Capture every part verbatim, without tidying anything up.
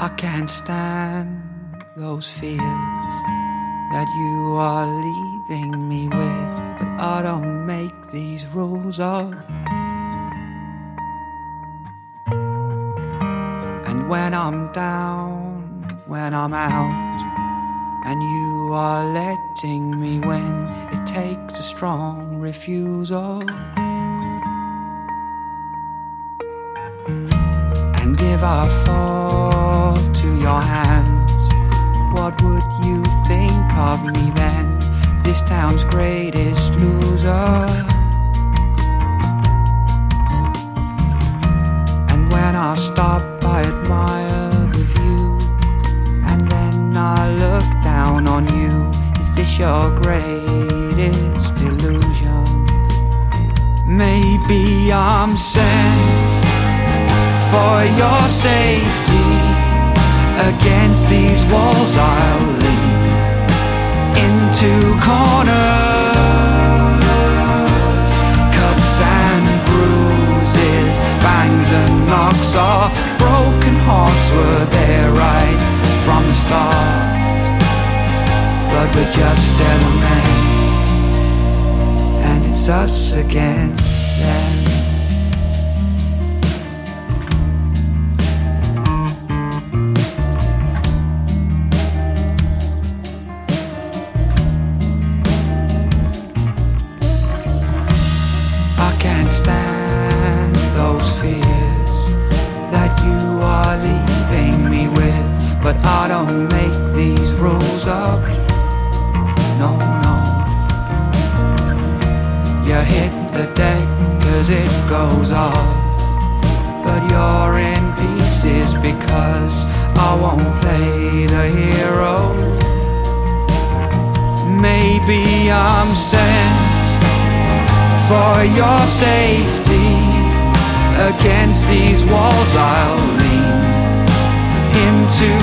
I can't stand those fears that you are leaving me with, but I don't make these rules up. And when I'm down, when I'm out, and you are letting me win, it takes a strong refusal. And if I fall to your hands, what would you think of me then? This town's greatest loser. And when I stop, I admire the view, and then I look down on you. Is this your greatest illusion? Maybe I'm sent for your safety. Against these walls I'll lean into corners. Cuts and bruises, bangs and knocks. Our broken hearts were there right from the start, but we're just elements, and it's us against them. Stand those fears that you are leaving me with, but I don't make these rules up. No, no. You hit the deck 'cause it goes off, but you're in pieces because I won't play the hero. Maybe I'm sent for your safety. Against these walls I'll lean into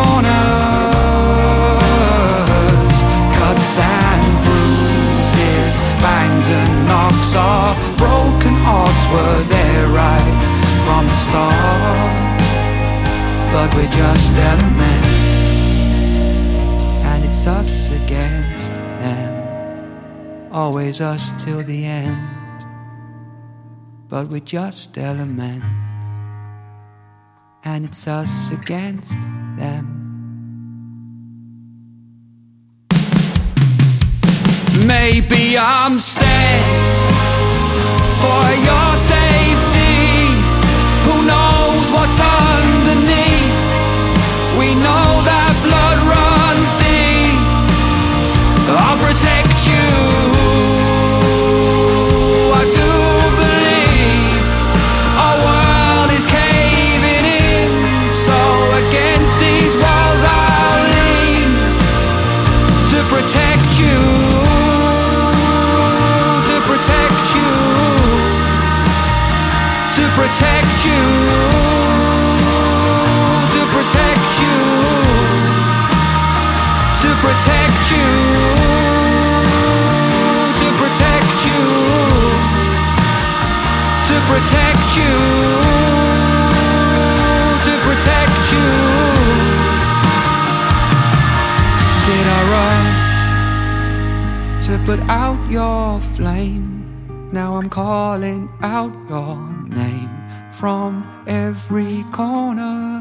corners. Cuts and bruises, bangs and knocks. Our broken hearts were there right from the start, but we're just elements, and it's us against them. Always us till the end, but we're just elements, and it's us against them. Maybe I'm set for your safety. Who knows what's underneath? We know that blood runs deep. I'll protect you. Protect you, to protect you, to protect you, to protect you, to protect you, to protect you. Did I rush to put out your flame? Now I'm calling out your name from every corner.